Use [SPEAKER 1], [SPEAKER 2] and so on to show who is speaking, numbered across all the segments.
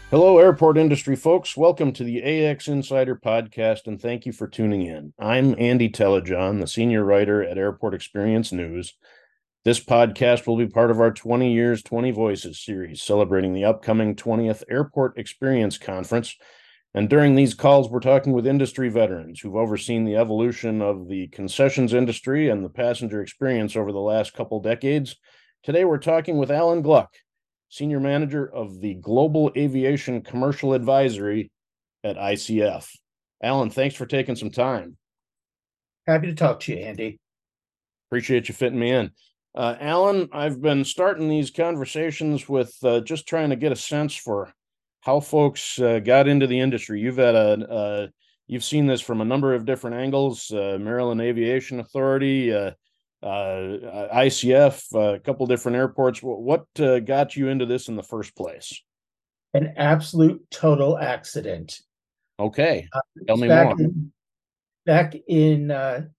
[SPEAKER 1] Hello, airport industry folks. Welcome to the AX Insider podcast, and thank you for tuning in. I'm Andy Telejohn, the senior writer at Airport Experience News. This podcast will be part of our 20 Years, 20 Voices series, celebrating the upcoming 20th Airport Experience Conference. And during these calls, we're talking with industry veterans who've overseen the evolution of the concessions industry and the passenger experience over the last couple decades. Today, we're talking with Alan Gluck, Senior Manager of the Global Aviation Commercial Advisory at ICF. Alan, thanks for taking some time.
[SPEAKER 2] Happy to talk to you, Andy.
[SPEAKER 1] Appreciate you fitting me in. Alan, I've been starting these conversations with just trying to get a sense for how folks got into the industry. You've seen this from a number of different angles. Maryland Aviation Authority, ICF, a couple different airports. What got you into this in the first place?
[SPEAKER 2] An absolute total accident.
[SPEAKER 1] Okay, tell
[SPEAKER 2] It's
[SPEAKER 1] me more.
[SPEAKER 2] back in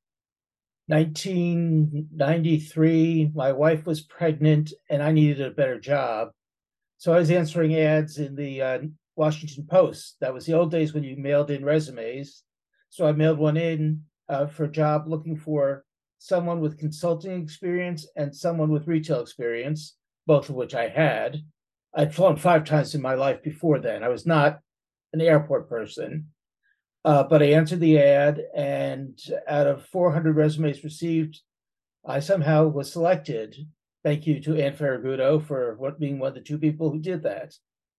[SPEAKER 2] 1993. My wife was pregnant, and I needed a better job. So I was answering ads in the Washington Post. That was the old days when you mailed in resumes. So I mailed one in for a job looking for someone with consulting experience and someone with retail experience, both of which I had. I'd flown 5 times in my life before then. I was not an airport person, but I answered the ad, and out of 400 resumes received, I somehow was selected. Thank you to Ann Ferragudo for being one of the two people who did that.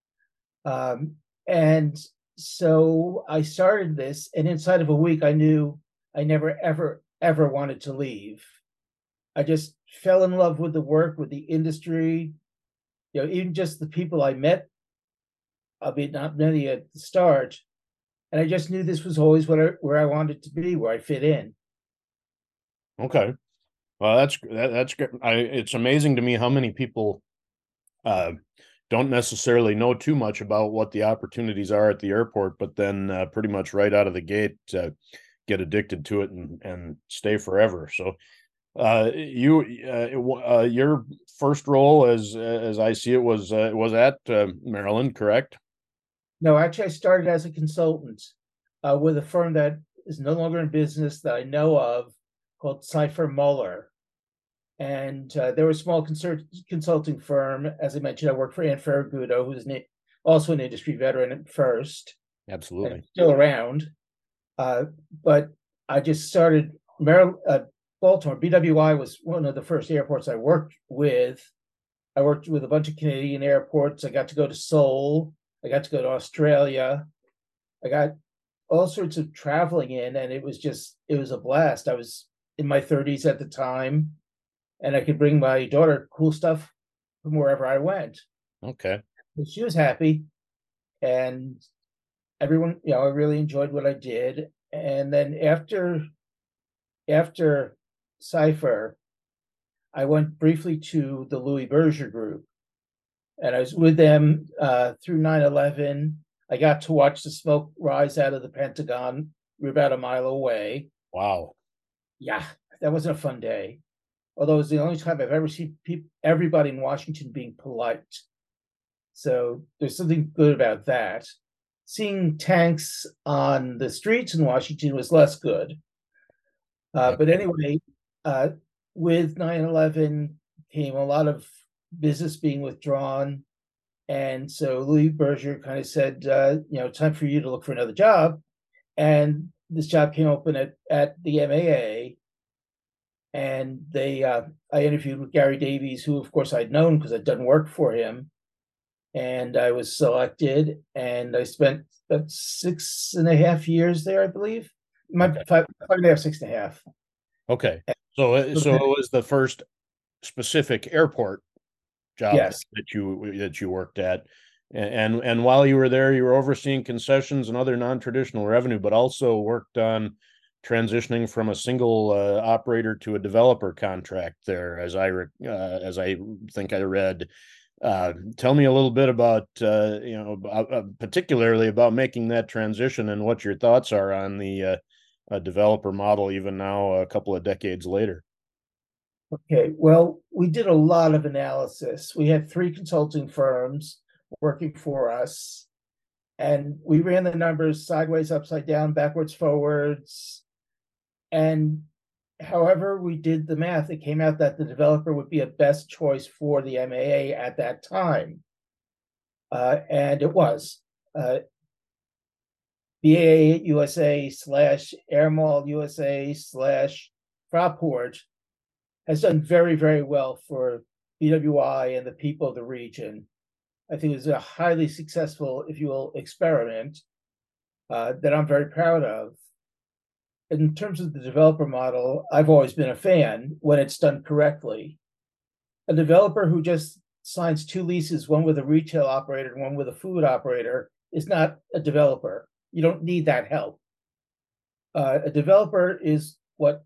[SPEAKER 2] And so I started this, and inside of a week, I knew I never, ever wanted to leave. I just fell in love with the work, with the industry, even just the people I met, albeit not many at the start. And I just knew this was always where I wanted to be, where I fit in.
[SPEAKER 1] Okay, well that's good. It's amazing to me how many people uh, don't necessarily know too much about what the opportunities are at the airport, but then pretty much right out of the gate get addicted to it and stay forever. So your first role, as I see it, was at Maryland, correct?
[SPEAKER 2] No, actually, I started as a consultant with a firm that is no longer in business that I know of called Cypher Muller. And they were a small consulting firm. As I mentioned, I worked for Ann Ferragudo, who's also an industry veteran at first and
[SPEAKER 1] Absolutely.
[SPEAKER 2] still around. But I just started Baltimore. BWI was one of the first airports I worked with. I worked with a bunch of Canadian airports. I got to go to Seoul. I got to go to Australia. I got all sorts of traveling in, and it was a blast. I was in my 30s at the time, and I could bring my daughter cool stuff from wherever I went.
[SPEAKER 1] Okay.
[SPEAKER 2] But she was happy, and everyone, I really enjoyed what I did. And then after Cypher, I went briefly to the Louis Berger Group, and I was with them through 9/11. I got to watch the smoke rise out of the Pentagon. We were about a mile away.
[SPEAKER 1] Wow.
[SPEAKER 2] Yeah, that wasn't a fun day. Although it was the only time I've ever seen everybody in Washington being polite. So there's something good about that. Seeing tanks on the streets in Washington was less good. But anyway, uh, with 9/11 came a lot of business being withdrawn. And so Louis Berger kind of said, time for you to look for another job. And this job came open at the MAA. And I interviewed with Gary Davies, who, of course, I'd known because I'd done work for him. And I was selected, and I spent about 6.5 years there, I believe. My
[SPEAKER 1] Okay.
[SPEAKER 2] 5.5, 6.5.
[SPEAKER 1] Okay. So it was the first specific airport job
[SPEAKER 2] Yes.
[SPEAKER 1] that you worked at. And while you were there, you were overseeing concessions and other non-traditional revenue, but also worked on transitioning from a single operator to a developer contract there, as I think I read. Tell me a little bit about particularly about making that transition and what your thoughts are on the developer model, even now a couple of decades later.
[SPEAKER 2] Okay. Well, we did a lot of analysis. We had 3 consulting firms working for us. And we ran the numbers sideways, upside down, backwards, forwards. And however we did the math, it came out that the developer would be a best choice for the MAA at that time. And it was. BAA USA / Airmall USA / Fraport has done very, very well for BWI and the people of the region. I think it was a highly successful, if you will, experiment that I'm very proud of. In terms of the developer model, I've always been a fan when it's done correctly. A developer who just signs 2 leases, one with a retail operator and one with a food operator, is not a developer. You don't need that help. A developer is what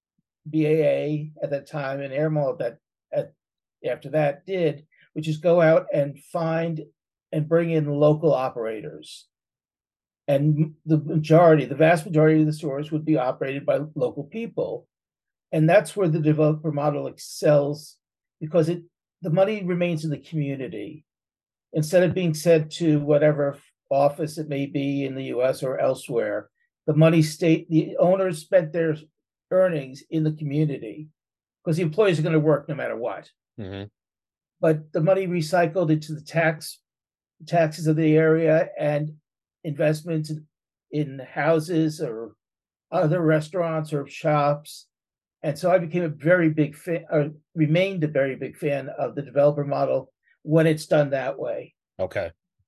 [SPEAKER 2] BAA at that time and Airmall after that did, which is go out and find and bring in local operators. And the vast majority of the stores would be operated by local people. And that's where the developer model excels, because the money remains in the community. Instead of being sent to whatever office it may be in the US or elsewhere, the owners spent their earnings in the community, because the employees are going to work no matter what.
[SPEAKER 1] Mm-hmm.
[SPEAKER 2] But the money recycled into the taxes of the area and investments in houses or other restaurants or shops. And so I became a very big fan, or remained a very big fan of the developer model when it's done that way.
[SPEAKER 1] Okay.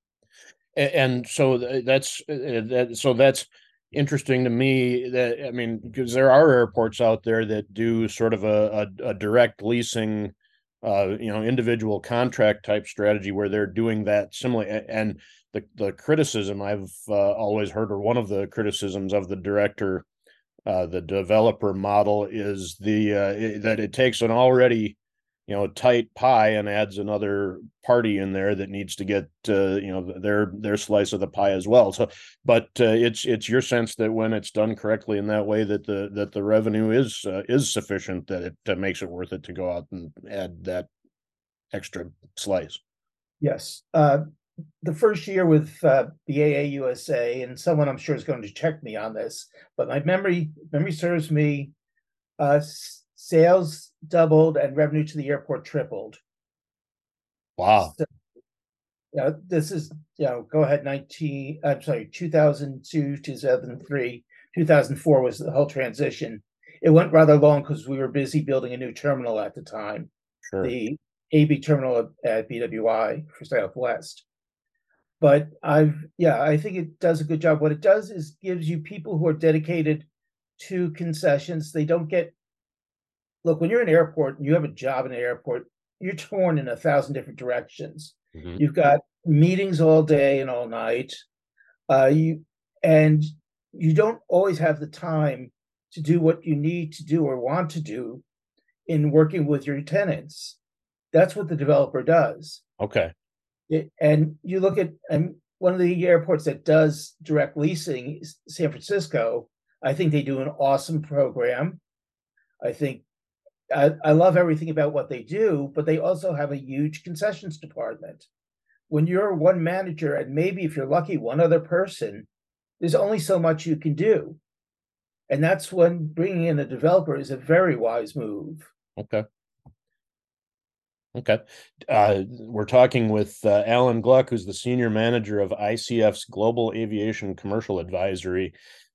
[SPEAKER 1] And so that's interesting to me. That, I mean, because there are airports out there that do sort of a direct leasing, individual contract type strategy where they're doing that similar. And the criticism I've always heard, or one of the criticisms of the developer model, is that it takes an already tight pie and adds another party in there that needs to get their slice of the pie as well. So, but it's your sense that when it's done correctly in that way, that the revenue is sufficient, that it makes it worth it to go out and add that extra slice.
[SPEAKER 2] Yes. The first year with BAA USA, and someone I'm sure is going to check me on this, but my memory serves me, sales doubled and revenue to the airport tripled.
[SPEAKER 1] Wow.
[SPEAKER 2] So, this is, go ahead, 2002, 2003, 2004 was the whole transition. It went rather long because we were busy building a new terminal at the time.
[SPEAKER 1] Sure.
[SPEAKER 2] The AB terminal at BWI for Southwest. But I think it does a good job. What it does is gives you people who are dedicated to concessions. They don't look, when you're in an airport and you have a job in an airport, you're torn in 1,000 different directions. Mm-hmm. You've got meetings all day and all night. You don't always have the time to do what you need to do or want to do in working with your tenants. That's what the developer does.
[SPEAKER 1] Okay.
[SPEAKER 2] And you look at one of the airports that does direct leasing is San Francisco. I think they do an awesome program. I think I love everything about what they do, but they also have a huge concessions department. When you're one manager and maybe, if you're lucky, one other person, there's only so much you can do. And that's when bringing in a developer is a very wise move.
[SPEAKER 1] Okay. We're talking with Alan Gluck, who's the senior manager of ICF's Global Aviation Commercial Advisory.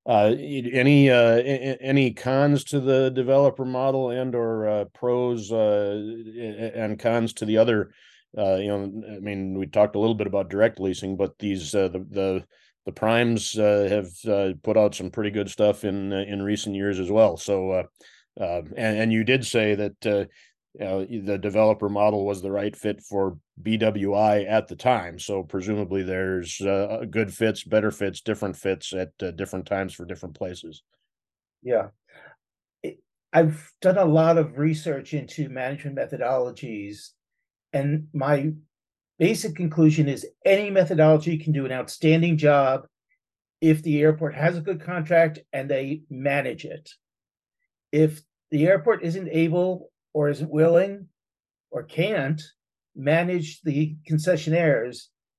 [SPEAKER 1] Any cons to the developer model or pros and cons to the other? I mean, we talked a little bit about direct leasing, but these the primes have put out some pretty good stuff in recent years as well. So, and you did say that the developer model was the right fit for BWI at the time. So presumably there's good fits, better fits, different fits at different times for different places.
[SPEAKER 2] Yeah. I've done a lot of research into management methodologies, and my basic conclusion is any methodology can do an outstanding job if the airport has a good contract and they manage it. If the airport isn't able or isn't willing or can't manage the concessionaires,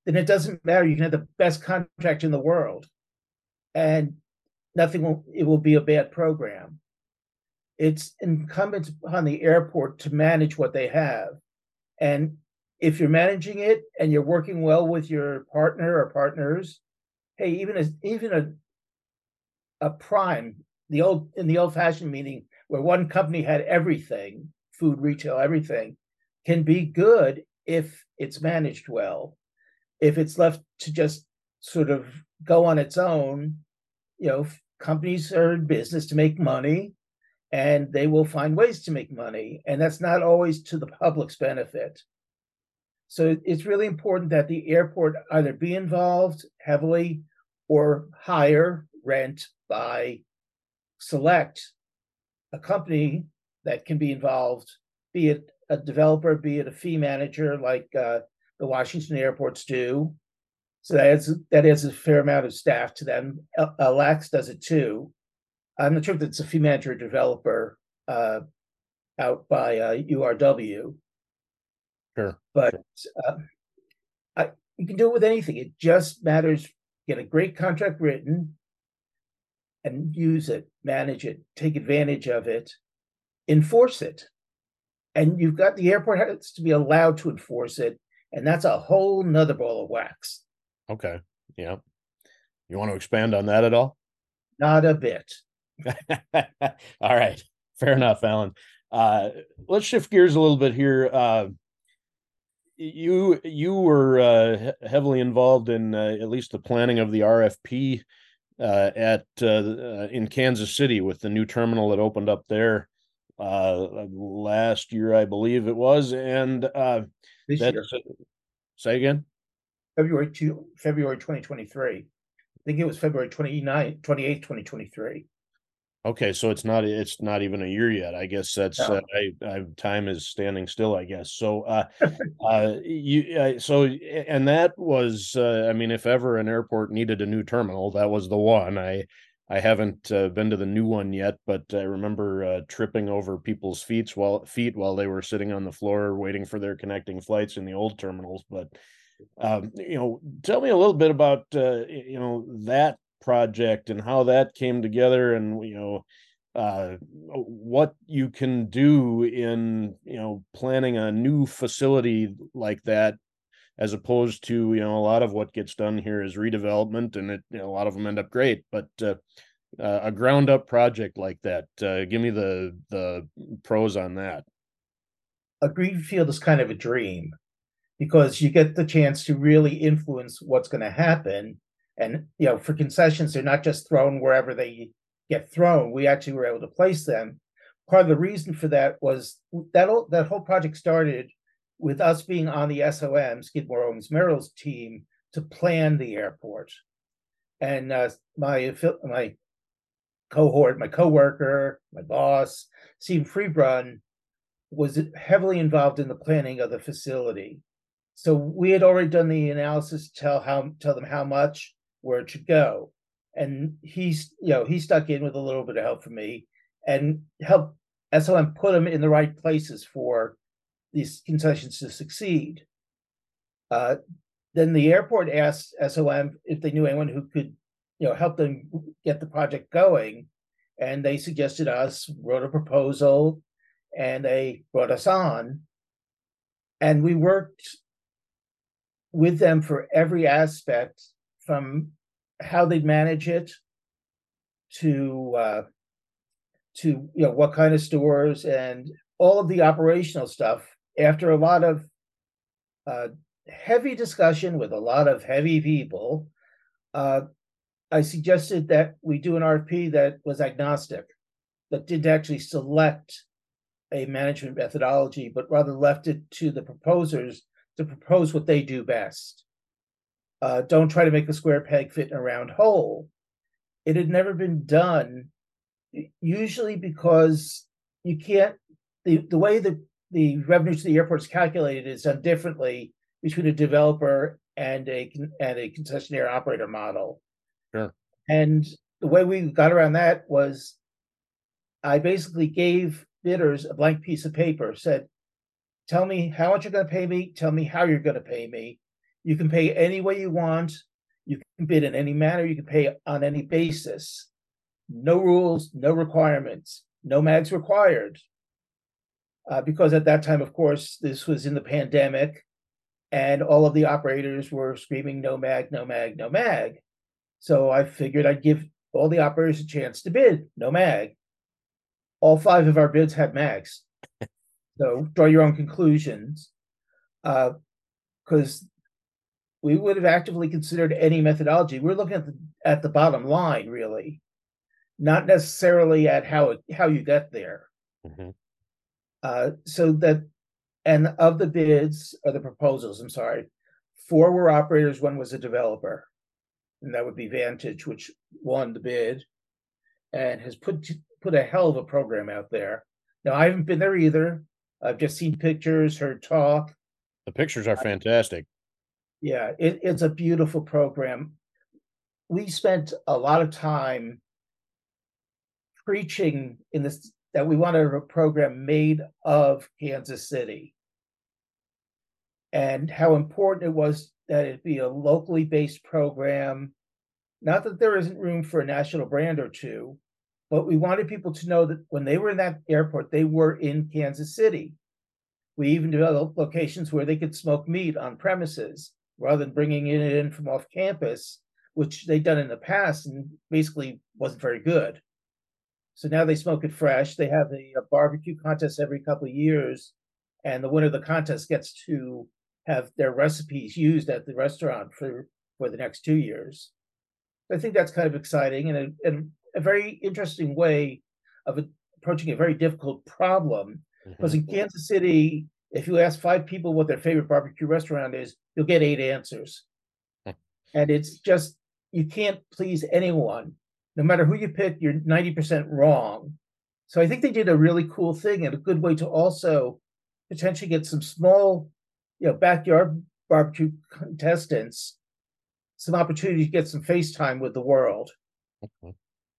[SPEAKER 2] then it doesn't matter. You can have the best contract in the world, and it will be a bad program. It's incumbent upon the airport to manage what they have. And if you're managing it and you're working well with your partner or partners, hey, even a prime, in the old fashioned meaning where one company had everything, food, retail, everything, can be good if it's managed well. If it's left to just sort of go on its own, companies are in business to make money, and they will find ways to make money, and that's not always to the public's benefit. So it's really important that the airport either be involved heavily or hire, rent, buy, select a company that can be involved, be it a developer, be it a fee manager like the Washington airports do. So that adds a fair amount of staff to them. LAX does it too. I'm not sure if it's a fee manager or developer out by URW.
[SPEAKER 1] Sure.
[SPEAKER 2] But you can do it with anything. It just matters. Get a great contract written and use it, manage it, take advantage of it, enforce it. And the airport has to be allowed to enforce it. And that's a whole nother ball of wax.
[SPEAKER 1] Okay. Yeah. You want to expand on that at all?
[SPEAKER 2] Not a bit.
[SPEAKER 1] All right. Fair enough, Alan. Let's shift gears a little bit here. You were heavily involved in at least the planning of the RFP in Kansas City with the new terminal that opened up there last year, I believe it was. And
[SPEAKER 2] this year.
[SPEAKER 1] Say again?
[SPEAKER 2] February 2023. I think it was February 28th, 2023.
[SPEAKER 1] Okay, so it's not even a year yet. I guess that's
[SPEAKER 2] No.
[SPEAKER 1] Time is standing still, I guess. So and that was I mean, if ever an airport needed a new terminal, that was the one. I haven't been to the new one yet, but I remember tripping over people's feet while they were sitting on the floor waiting for their connecting flights in the old terminals. But tell me a little bit about that project and how that came together, and what you can do in planning a new facility like that, as opposed to a lot of what gets done here is redevelopment, and a lot of them end up great, but a ground up project like that, give me the pros on that.
[SPEAKER 2] A greenfield is kind of a dream because you get the chance to really influence what's going to happen. And for concessions, they're not just thrown wherever they get thrown. We actually were able to place them. Part of the reason for that was that whole project started with us being on the SOM, Skidmore, Owings, Merrill's team, to plan the airport. And my cohort, my coworker, my boss, Steve Freebrun, was heavily involved in the planning of the facility. So we had already done the analysis to tell them how much, where it should go. And he stuck in with a little bit of help from me and helped SOM put them in the right places for these concessions to succeed. Then the airport asked SOM if they knew anyone who could, help them get the project going. And they suggested us, wrote a proposal, and they brought us on. And we worked with them for every aspect, from how they'd manage it to what kind of stores and all of the operational stuff. After a lot of heavy discussion with a lot of heavy people, I suggested that we do an RFP that was agnostic, that didn't actually select a management methodology, but rather left it to the proposers to propose what they do best. Don't try to make a square peg fit in a round hole. It had never been done, usually because you can't, the way that the revenue to the airport is calculated is done differently between a developer and a concessionaire operator model.
[SPEAKER 1] Sure.
[SPEAKER 2] And the way we got around that was I basically gave bidders a blank piece of paper, said, tell me how much you're going to pay me, tell me how you're going to pay me, You can pay any way you want. You can bid in any manner. You can pay on any basis. No rules, no requirements, no mags required. Because at that time, of course, this was in the pandemic, and all of the operators were screaming, no mag, no mag, no mag. So I figured I'd give all the operators a chance to bid, no mag. All 5 of our bids had mags. So draw your own conclusions. Because we would have actively considered any methodology. We're looking at the bottom line, really, not necessarily at how you get there.
[SPEAKER 1] Mm-hmm.
[SPEAKER 2] So that, and of the bids or the proposals, I'm sorry, 4 were operators, 1 was a developer, and that would be Vantage, which won the bid and has put a hell of a program out there. Now, I haven't been there either. I've just seen pictures, heard talk.
[SPEAKER 1] The pictures are fantastic.
[SPEAKER 2] Yeah, it's a beautiful program. We spent a lot of time preaching in this that we wanted a program made of Kansas City, and how important it was that it be a locally based program. Not that there isn't room for a national brand or two, but we wanted people to know that when they were in that airport, they were in Kansas City. We even developed locations where they could smoke meat on premises rather than bringing it in from off campus, which they'd done in the past and basically wasn't very good. So now they smoke it fresh. They have a barbecue contest every couple of years, and the winner of the contest gets to have their recipes used at the restaurant for the next 2 years. I think that's kind of exciting and a very interesting way of approaching a very difficult problem. Because in Kansas City, if you ask 5 people what their favorite barbecue restaurant is, you'll get 8 answers. And it's just, you can't please anyone. No matter who you pick, you're 90% wrong. So I think they did a really cool thing and a good way to also potentially get some small, backyard barbecue contestants some opportunity to get some face time with the world.
[SPEAKER 1] Do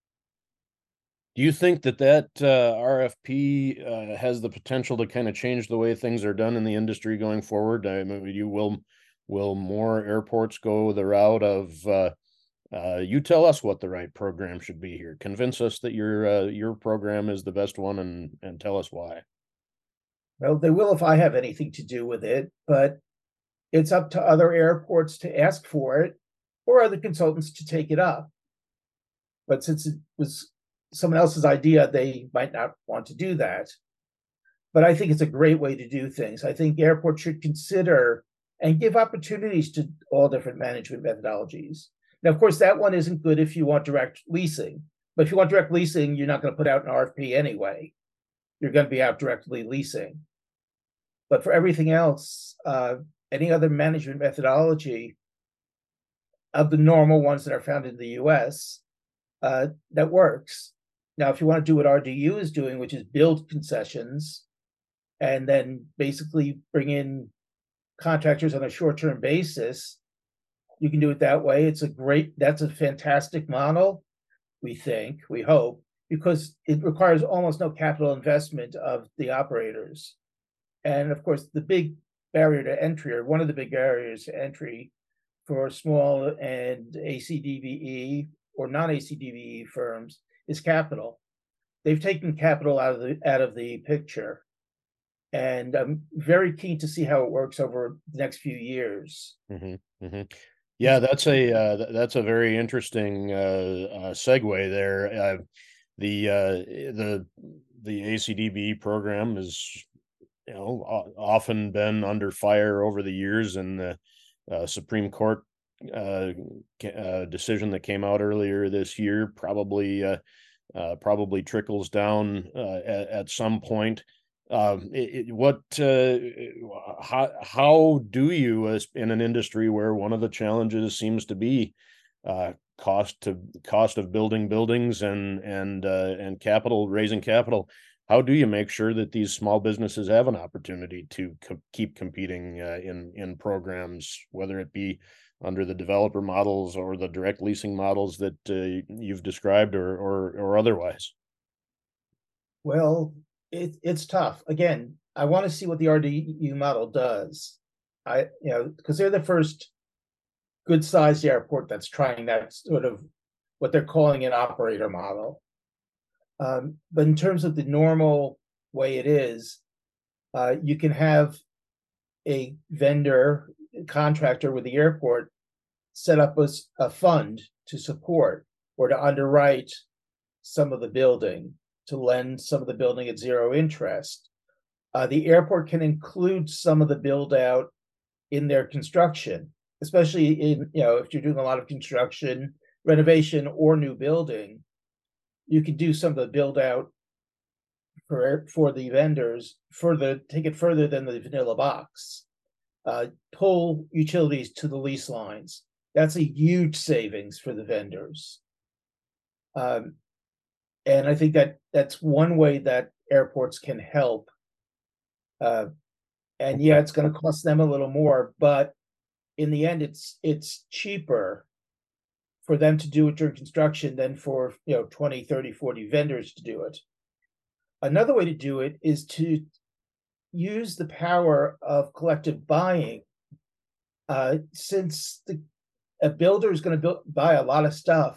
[SPEAKER 1] you think that RFP has the potential to kind of change the way things are done in the industry going forward? I mean, will more airports go the route of you tell us what the right program should be here. Convince us that your program is the best one, and tell us why.
[SPEAKER 2] Well, they will if I have anything to do with it, but it's up to other airports to ask for it or other consultants to take it up. But since it was someone else's idea, they might not want to do that. But I think it's a great way to do things. I think airports should consider and give opportunities to all different management methodologies. Now, of course, that one isn't good if you want direct leasing. But if you want direct leasing, you're not going to put out an RFP anyway. You're going to be out directly leasing. But for everything else, any other management methodology of the normal ones that are found in the US, that works. Now, if you want to do what RDU is doing, which is build concessions and then basically bring in contractors on a short-term basis, you can do it that way. That's a fantastic model, we think, we hope, because it requires almost no capital investment of the operators. And of course, the big barrier to entry, or one of the big barriers to entry for small and ACDVE or non-ACDVE firms is capital. They've taken capital out of the picture. And I'm very keen to see how it works over the next few years.
[SPEAKER 1] Mm-hmm, mm-hmm. Yeah, that's a very interesting segue there. The ACDB program is often been under fire over the years, and the Supreme Court decision that came out earlier this year probably trickles down at some point. How do you, in an industry where one of the challenges seems to be cost of building buildings and raising capital, how do you make sure that these small businesses have an opportunity to keep competing in programs, whether it be under the developer models or the direct leasing models that you've described, or otherwise?
[SPEAKER 2] Well, it's tough. Again, I want to see what the RDU model does. Because they're the first good sized airport that's trying that sort of what they're calling an operator model. But in terms of the normal way it is, you can have a vendor contractor with the airport set up a fund to support or to underwrite some of the building, to lend some of the building at zero interest. The airport can include some of the build out in their construction, especially in, if you're doing a lot of construction, renovation, or new building. You can do some of the build out for the vendors, take it further than the vanilla box. Pull utilities to the lease lines. That's a huge savings for the vendors. And I think that's one way that airports can help. And yeah, it's going to cost them a little more, but in the end, it's cheaper for them to do it during construction than for 20, 30, 40 vendors to do it. Another way to do it is to use the power of collective buying. Since a builder is going to buy a lot of stuff,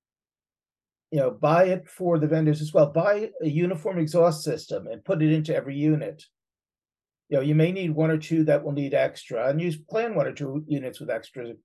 [SPEAKER 2] buy it for the vendors as well. Buy a uniform exhaust system and put it into every unit. You may need one or two that will need extra, and plan one or two units with extra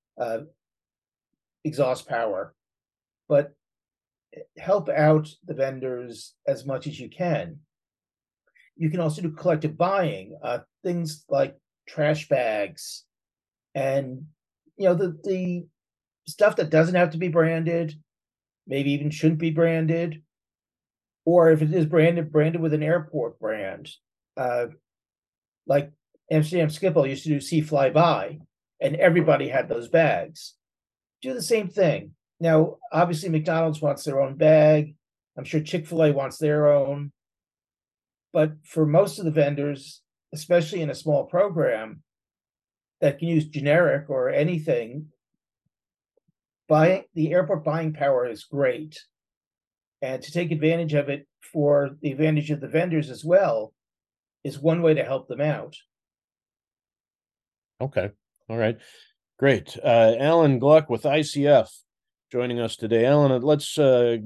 [SPEAKER 2] exhaust power, but help out the vendors as much as you can. You can also do collective buying, things like trash bags, and the stuff that doesn't have to be branded, maybe even shouldn't be branded, or if it is branded with an airport brand. Like Amsterdam Schiphol used to do See Fly By, and everybody had those bags. Do the same thing. Now, obviously, McDonald's wants their own bag. I'm sure Chick-fil-A wants their own. But for most of the vendors, especially in a small program that can use generic or anything, the airport buying power is great. And to take advantage of it for the advantage of the vendors as well is one way to help them out.
[SPEAKER 1] Okay. All right. Great. Alan Gluck with ICF joining us today. Alan, let's take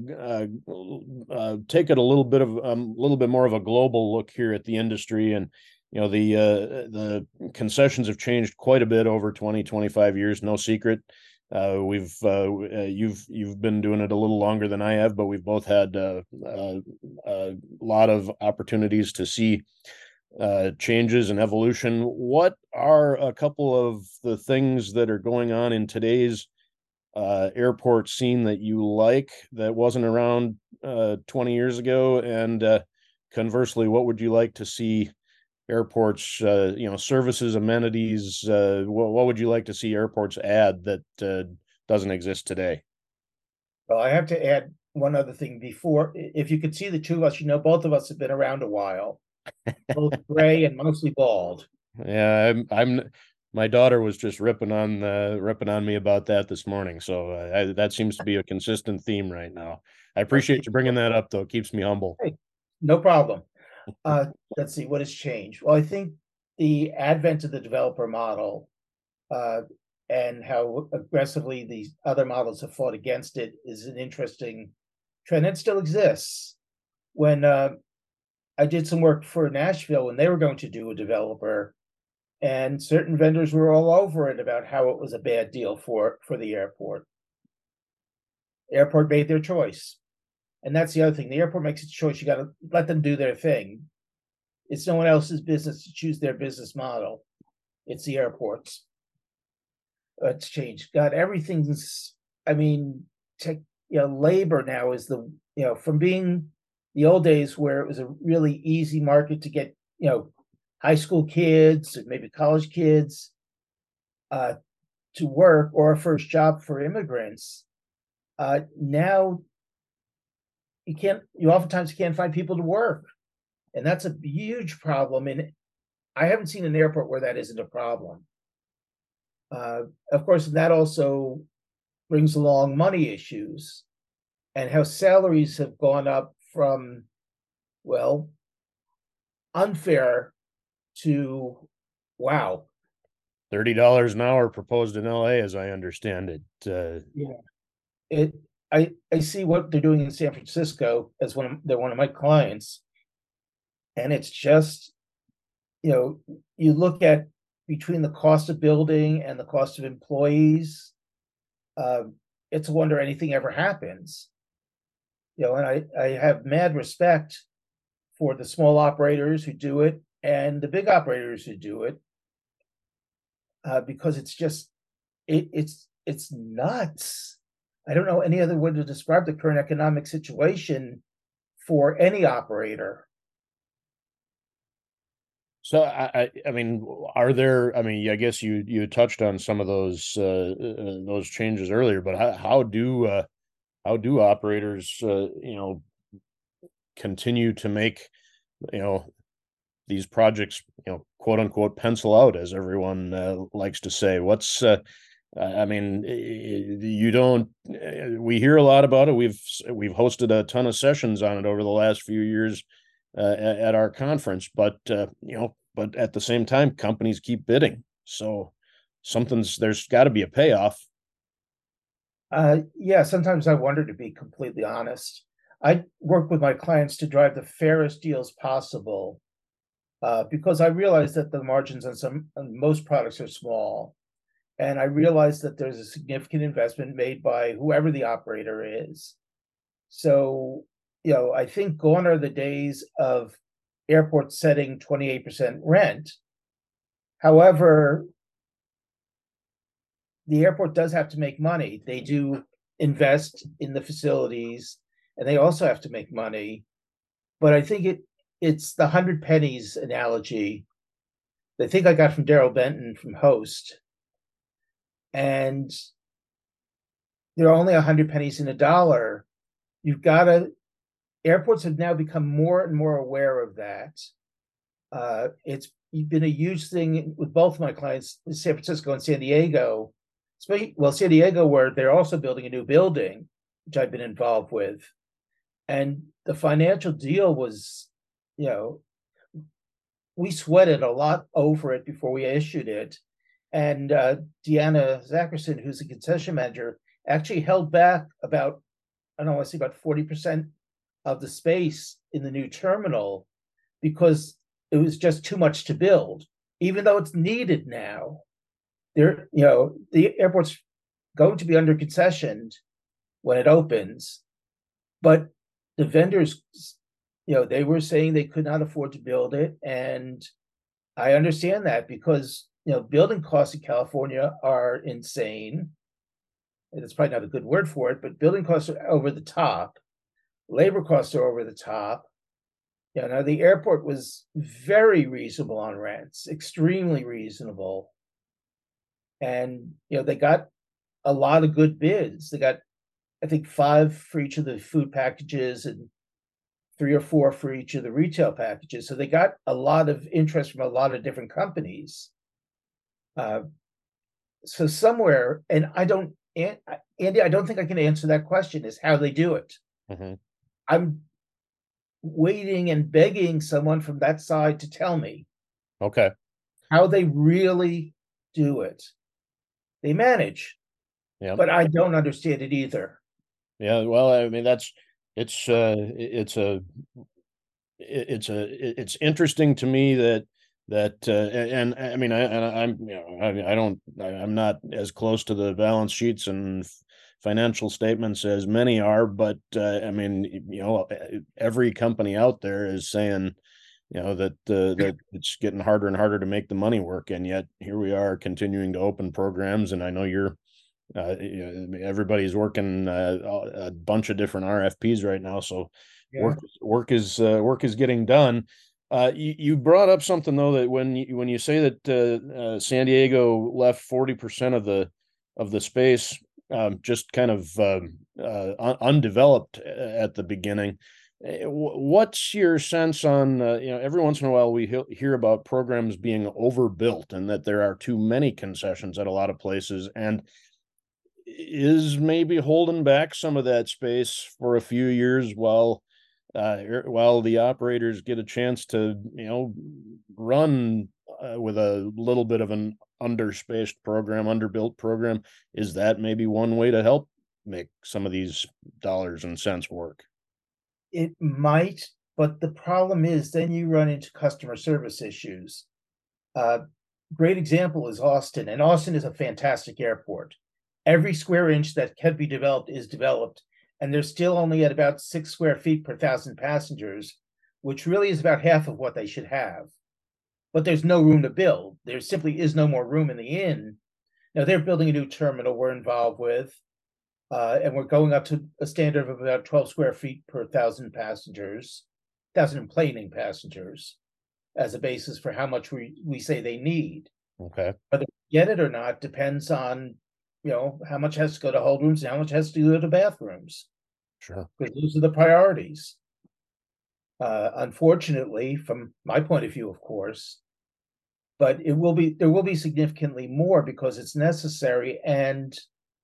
[SPEAKER 1] it a little bit more of a global look here at the industry. And the concessions have changed quite a bit over 20, 25 years. No secret. You've been doing it a little longer than I have, but we've both had a lot of opportunities to see changes and evolution. What are a couple of the things that are going on in today's airport scene that you like that wasn't around 20 years ago? And conversely, what would you like to see airports, services, amenities? What would you like to see airports add that doesn't exist today?
[SPEAKER 2] Well, I have to add one other thing before. If you could see the two of us, both of us have been around a while. Both gray and mostly bald.
[SPEAKER 1] Yeah, my daughter was just ripping on me about that this morning. So that seems to be a consistent theme right now. I appreciate you bringing that up, though. It keeps me humble.
[SPEAKER 2] Hey, no problem. Let's see what has changed. Well, I think the advent of the developer model and how aggressively these other models have fought against it is an interesting trend. It still exists. When I did some work for Nashville when they were going to do a developer, and certain vendors were all over it about how it was a bad deal for the airport. The airport made their choice. And that's the other thing. The airport makes its choice. You got to let them do their thing. It's no one else's business to choose their business model. It's the airports. It's changed. God, everything's, labor now is from being the old days where it was a really easy market to get, high school kids, or maybe college kids to work, or a first job for immigrants. Now you oftentimes can't find people to work. And that's a huge problem. And I haven't seen an airport where that isn't a problem. Of course, that also brings along money issues and how salaries have gone up from, unfair to, wow.
[SPEAKER 1] $30 an hour proposed in LA, as I understand it.
[SPEAKER 2] Yeah. It I see what they're doing in San Francisco as they're one of my clients, and it's just, you look at between the cost of building and the cost of employees, uh, it's a wonder anything ever happens. And I have mad respect for the small operators who do it and the big operators who do it, because it's just it's nuts. I don't know any other way to describe the current economic situation for any operator.
[SPEAKER 1] So I mean, are there? I mean, I guess you touched on some of those changes earlier, but how do operators continue to make you know these projects quote unquote pencil out, as everyone likes to say? I mean, you don't. We hear a lot about it. We've hosted a ton of sessions on it over the last few years at our conference, but at the same time, companies keep bidding. So there's got to be a payoff.
[SPEAKER 2] Yeah, sometimes I wonder, to be completely honest. I work with my clients to drive the fairest deals possible, because I realize that the margins on most products are small. And I realize that there's a significant investment made by whoever the operator is. So, I think gone are the days of airports setting 28% rent. However, the airport does have to make money. They do invest in the facilities, and they also have to make money. But I think it's the 100 pennies analogy that I think I got from Daryl Benton from Host. And there are only 100 pennies in a dollar. You've got to Airports have now become more and more aware of that. It's been a huge thing with both of my clients in San Francisco and San Diego. Well, San Diego, where they're also building a new building, which I've been involved with. And the financial deal was, we sweated a lot over it before we issued it. And Deanna Zackerson, who's a concession manager, actually held back about, I don't want to say about 40% of the space in the new terminal because it was just too much to build, even though it's needed now. The airport's going to be under concessioned when it opens, but the vendors, they were saying they could not afford to build it. And I understand that because, building costs in California are insane. It's probably not a good word for it, but building costs are over the top. Labor costs are over the top. Now the airport was very reasonable on rents, extremely reasonable. And, they got a lot of good bids. They got, I think, 5 for each of the food packages and 3 or 4 for each of the retail packages. So they got a lot of interest from a lot of different companies. So somewhere, and Andy, I don't think I can answer that question, is how they do it.
[SPEAKER 1] Mm-hmm.
[SPEAKER 2] I'm waiting and begging someone from that side to tell me
[SPEAKER 1] Okay.
[SPEAKER 2] how they really do it. They manage,
[SPEAKER 1] Yeah.
[SPEAKER 2] but I don't understand it either.
[SPEAKER 1] Yeah. Well, I mean, it's interesting to me and I mean, I'm not as close to the balance sheets and financial statements as many are, but I mean, every company out there is saying, that it's getting harder and harder to make the money work, and yet here we are continuing to open programs. And I know everybody's working a bunch of different RFPs right now, so
[SPEAKER 2] Yeah.
[SPEAKER 1] work is getting done. You brought up something though, that when you say that San Diego left 40% of the space just kind of undeveloped at the beginning. What's your sense on, every once in a while we hear about programs being overbuilt and that there are too many concessions at a lot of places, and is maybe holding back some of that space for a few years while the operators get a chance to, run with a little bit of an underbuilt program, is that maybe one way to help make some of these dollars and cents work?
[SPEAKER 2] It might, but the problem is then you run into customer service issues. Uh, Great example is Austin, and Austin is a fantastic airport. Every square inch that can be developed is developed, and they're still only at about 6 square feet per thousand passengers, which really is about half of what they should have. But there's no room to build. There simply is no more room in the inn. Now they're building a new terminal we're involved with, and we're going up to a standard of about 12 square feet per thousand passengers, thousand enplaning passengers, as a basis for how much we say they need.
[SPEAKER 1] Okay,
[SPEAKER 2] Whether we get it or not depends on, how much has to go to hold rooms and how much has to go to bathrooms,
[SPEAKER 1] sure.
[SPEAKER 2] because those are the priorities. Unfortunately, from my point of view, of course, but there will be significantly more because it's necessary. And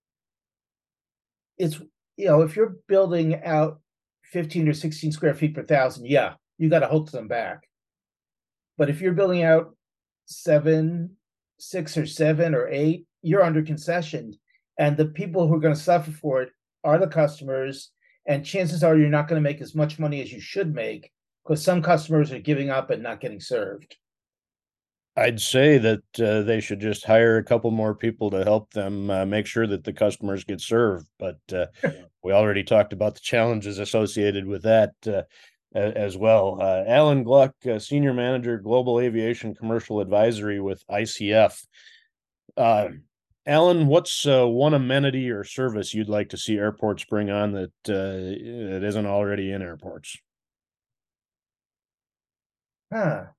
[SPEAKER 2] it's, if you're building out 15 or 16 square feet per thousand, yeah, you got to hold them back. But if you're building out 6 or 7 or 8, you're under concession. And the people who are going to suffer for it are the customers. And chances are you're not going to make as much money as you should make because some customers are giving up and not getting served.
[SPEAKER 1] I'd say that they should just hire a couple more people to help them make sure that the customers get served. But we already talked about the challenges associated with that as well. Alan Gluck, Senior Manager, Global Aviation Commercial Advisory with ICF. Alan, what's one amenity or service you'd like to see airports bring on that it isn't already in airports?
[SPEAKER 2] Huh.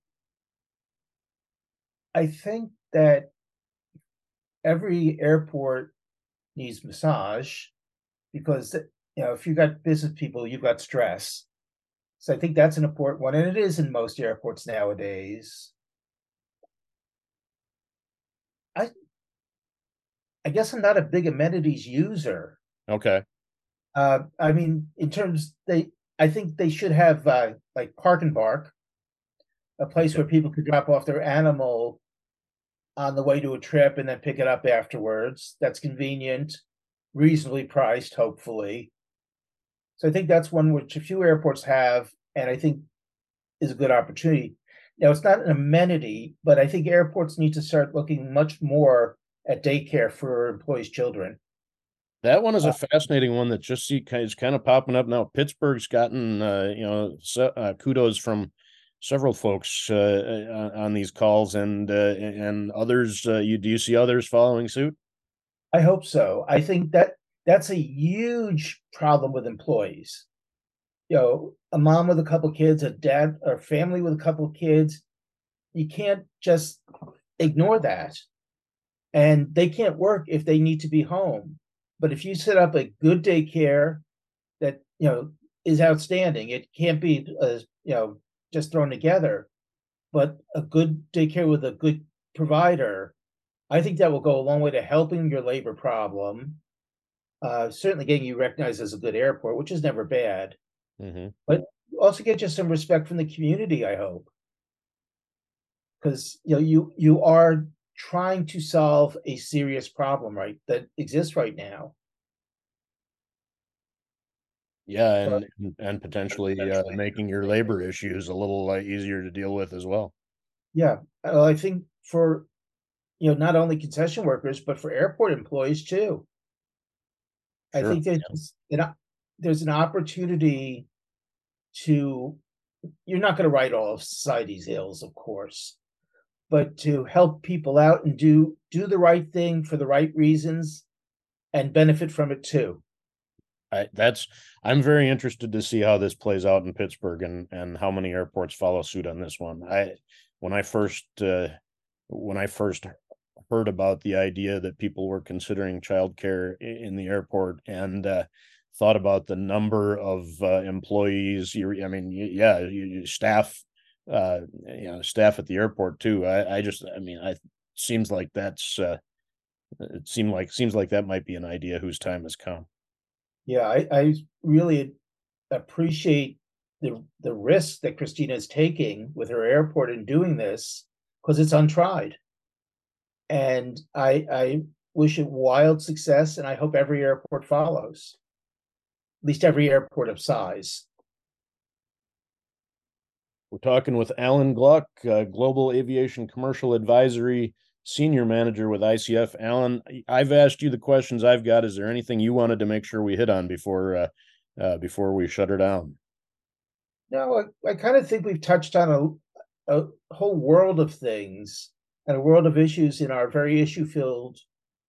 [SPEAKER 2] I think that every airport needs massage because if you got business people, you've got stress. So I think that's an important one, and it is in most airports nowadays. I I guess I'm not a big amenities user.
[SPEAKER 1] Okay.
[SPEAKER 2] I mean, I think they should have like Park and Bark, a place where people could drop off their animal on the way to a trip and then pick it up afterwards. That's convenient, reasonably priced, hopefully. So I think that's one which a few airports have, and I think is a good opportunity. Now, it's not an amenity, but I think airports need to start looking much more at daycare for employees' children.
[SPEAKER 1] That one is a fascinating one that just is kind of popping up now. Pittsburgh's gotten kudos from several folks on these calls, and others. Do you see others following suit?
[SPEAKER 2] I hope so. I think that that's a huge problem with employees. A mom with a couple kids, a dad or family with a couple kids, you can't just ignore that. And they can't work if they need to be home. But if you set up a good daycare that, is outstanding, it can't be, just thrown together, but a good daycare with a good provider, I think that will go a long way to helping your labor problem. Certainly getting you recognized as a good airport, which is never bad,
[SPEAKER 1] Mm-hmm.
[SPEAKER 2] but also get you some respect from the community, I hope. Because you are trying to solve a serious problem, right, that exists right now.
[SPEAKER 1] Yeah,
[SPEAKER 2] So
[SPEAKER 1] and potentially making your labor issues a little easier to deal with as well.
[SPEAKER 2] yeah, I think for not only concession workers but for airport employees too. I
[SPEAKER 1] Sure.
[SPEAKER 2] think there's an opportunity to, you're not going to write all of society's ills, of course, but to help people out and do the right thing for the right reasons and benefit from it too.
[SPEAKER 1] I'm very interested to see how this plays out in Pittsburgh and how many airports follow suit on this one. When I first heard about the idea that people were considering childcare in the airport and thought about the number of employees, staff, staff at the airport too. Seems like seems like that might be an idea whose time has come.
[SPEAKER 2] Yeah, I really appreciate the risk that Christina is taking with her airport in doing this, because it's untried. And I wish it wild success, and I hope every airport follows, at least every airport of size.
[SPEAKER 1] We're talking with Alan Gluck, Global Aviation Commercial Advisory Senior Manager with ICF. Alan, I've asked you the questions I've got. Is there anything you wanted to make sure we hit on before we shut her down?
[SPEAKER 2] No, I kind of think we've touched on a whole world of things and a world of issues in our very issue-filled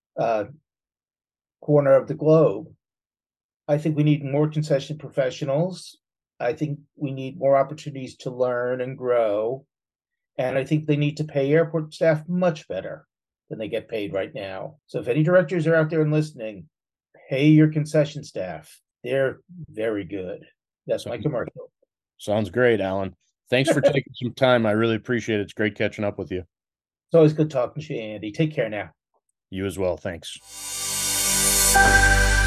[SPEAKER 2] corner of the globe. I think we need more concession professionals. I think we need more opportunities to learn and grow. And I think they need to pay airport staff much better than they get paid right now. So if any directors are out there and listening, pay your concession staff. They're very good. That's my commercial.
[SPEAKER 1] Sounds great, Alan. Thanks for taking some time. I really appreciate it. It's great catching up with you.
[SPEAKER 2] It's always good talking to you, Andy. Take care now.
[SPEAKER 1] You as well. Thanks.